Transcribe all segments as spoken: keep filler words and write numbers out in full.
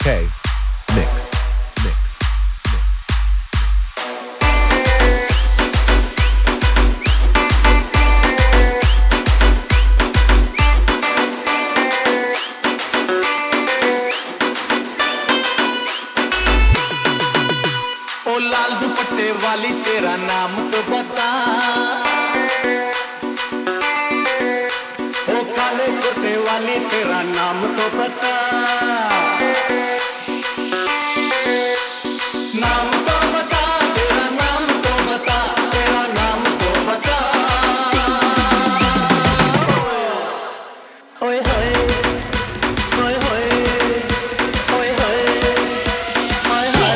K Mix Mix ओ लाल दुपट्टे वाली तेरा नाम तो बता, ओ काले कुर्ते वाली तेरा नाम तो बता, नाम तो बता, तेरा नाम तो बता, तेरा नाम तो बता। ओए होए ओए होए ओए होए ओए होए।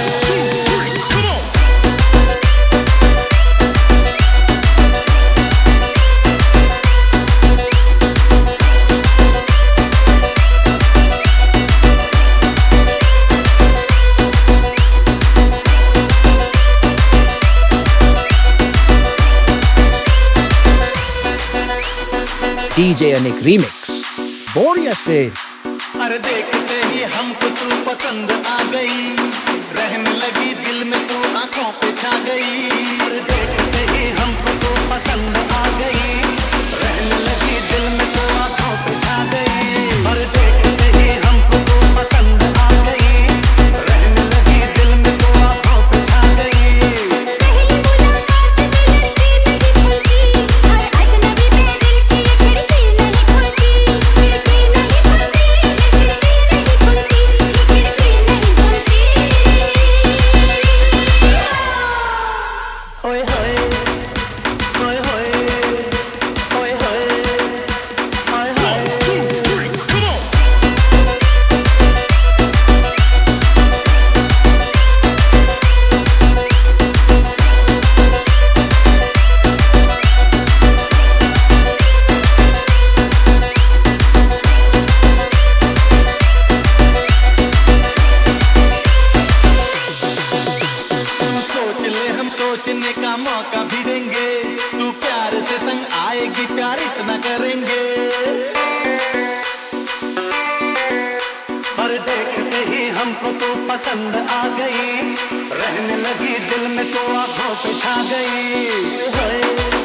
D J Anik Remix बोरिया से। अरे देखते ही हमको तू पसंद आ गई, रहने लगी दिल में तू आंखों पे छा गई। अरे देखते ही हमको तू पसंद आ गई, रहने लगी दिल में तू आंखों पे छा गई। अरे देखते ही हमको तू पसंद आ गई, रहने लगी दिल में तू आंखों पे छा गई। पहली मुलाकात दिल की मेरी खुलती, हर अजनबी पे दिल की ये खिड़की नहीं खुलती, खिड़की नहीं खुलती, ये खिड़की नहीं खुलती, ये खिड़की नहीं खुलती। ओए होए ओए होए ओए होए ओए होए। तू सोच ले हम सोचने का मौका भी देंगे, तू प्यार से तंग आएगी प्यार इतना करेंगे। और देखते ही हमको तो पसंद आ गई, रहने लगी दिल में तो आंखों पे छा गई। ओए होए